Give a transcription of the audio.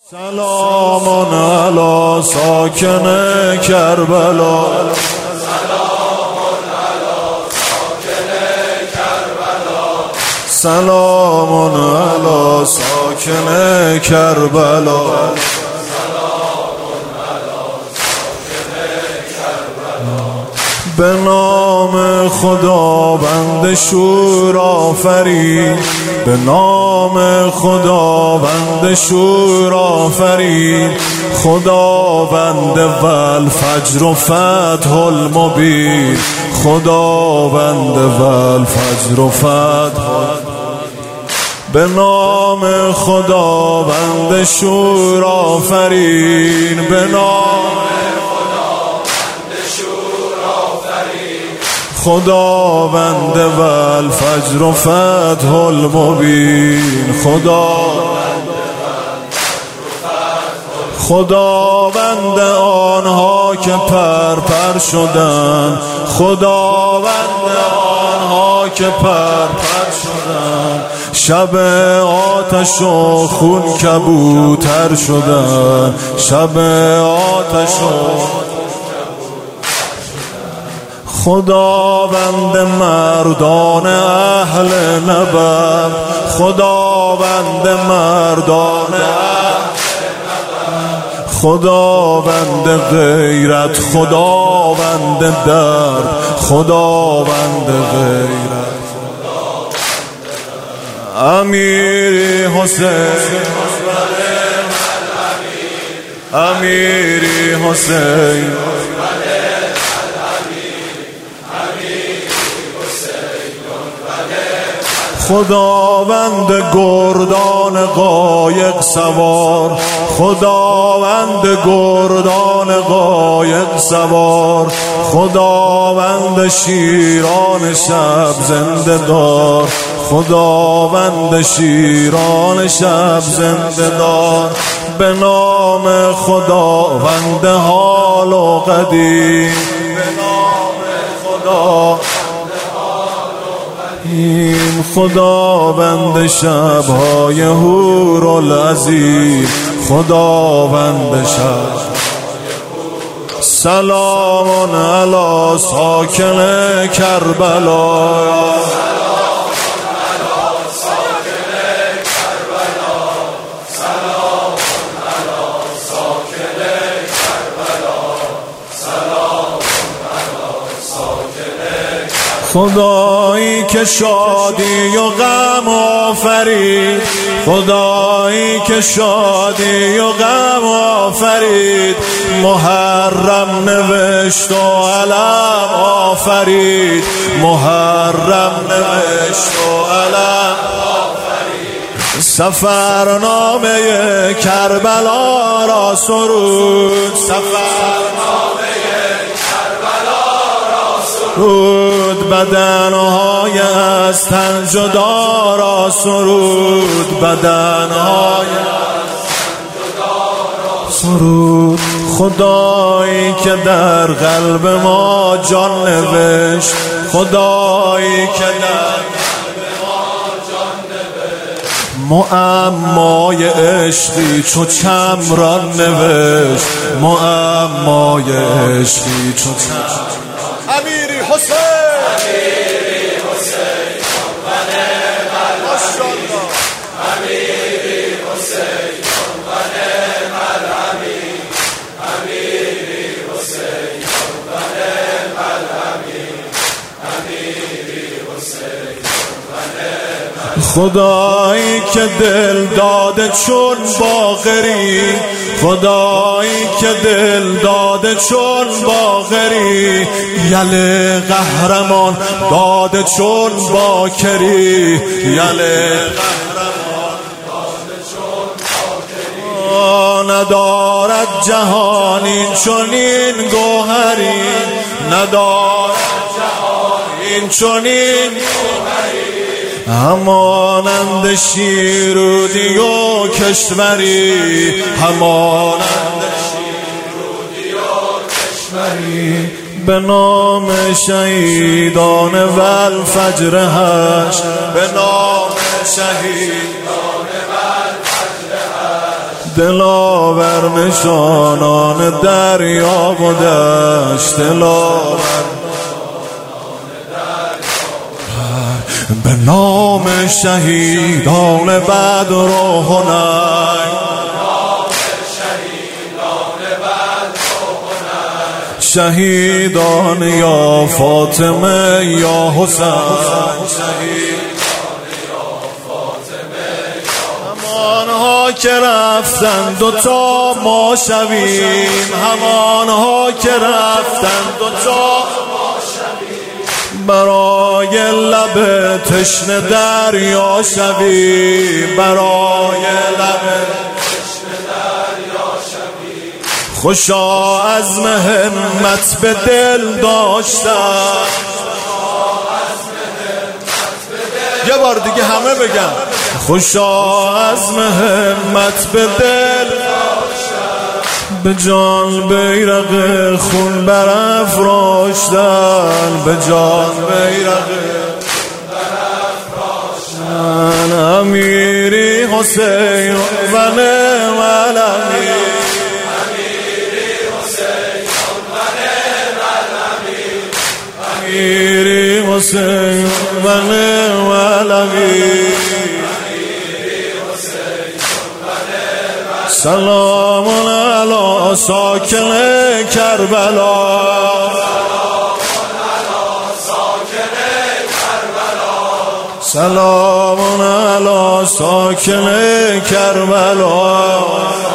سلام علی ساکن کربلا، سلام علی ساکن کربلا. به نام خدا بند شور آفرید، به نام خدا بند شور آفرید، خداوند والفجر و فتح المبین، خداوند والفجر و فتح. به نام خدا بند شور آفرین، به نام خداوند والفجر و فتح المبین، خداوند آنها که پر شدند، خداوند آنها که پر شدند، شب آتش و خون کبوتر شدند، شب آتش و خداوند مردان اهل نبرد، خداوند مردان خداوند غیرت، خداوند درد، خداوند غیرت. امیری حسین، امیری حسین، خداوند گردان قایق سوار، خداوند گردان قایق سوار، خداوند شیران شب زنده دار، خداوند شیران شب زنده دار. به نام خداوند حال و قدیم، به نام خدا این خداوند شبهای حورالعظیم، خداوند شب. سلام علی ساکن کربلا، خدایی که شادی و غم آفرید، خدایی که شادی و غم آفرید، محرم نوشت و علم آفرید، محرم نوشت و علم آفرید. سفرنامه کربلا را سرود، سفرنامه سرود، بدنهای از تن جدا را سرود، بدنهای از تن جدا را سرود. خدایی که در قلب ما جان نوشت، خدایی که در قلب ما جان نوشت، معمای عشقی چو چمران نوشت، معمای عشقی چو چمران. امیری حسین، امیری حسین جنبن مرحمی، امیری حسین جنبن مرحمی، امیری حسین جنبن مرحمی، امیری حسین جنبن مرحمی. خدایی که دل داده چون باقری، خدایی که دل داده چون باقری، یل قهرمان داده چون باکری، یل قهرمان داده چون باکری. ندارد جهان این چنین گوهری، ندارد جهان این چنین گوهری، همانند شیرودی و کشوری، همانند شیرودی و کشوری. به نام شهیدان والفجر هشت، به نام شهیدان والفجر هشت، دلاور نشانان دریا و دشت، دلاور به نام شهیدان بدر و حنین، شهیدان یا فاطمه یا حسین، همانها که رفتن دوتا ما شویم، همانها که رفتن دوتا ما شویم، برای لب تشنه دریا شویم، برای لب تشنه دریا شویم. خوشا عزم همت به دل داشتم، یه بار دیگه همه بگم، خوشا عزم همت به دل به جان بیرق خون برافراشتن، به جان بیرق برافراشتن. امیری حسین و نعم الامیر، امیری حسین و نعم الامیر، امیری حسین و نعم الامیر. سلام علی ساکن کربلا، سلام علی ساکن کربلا.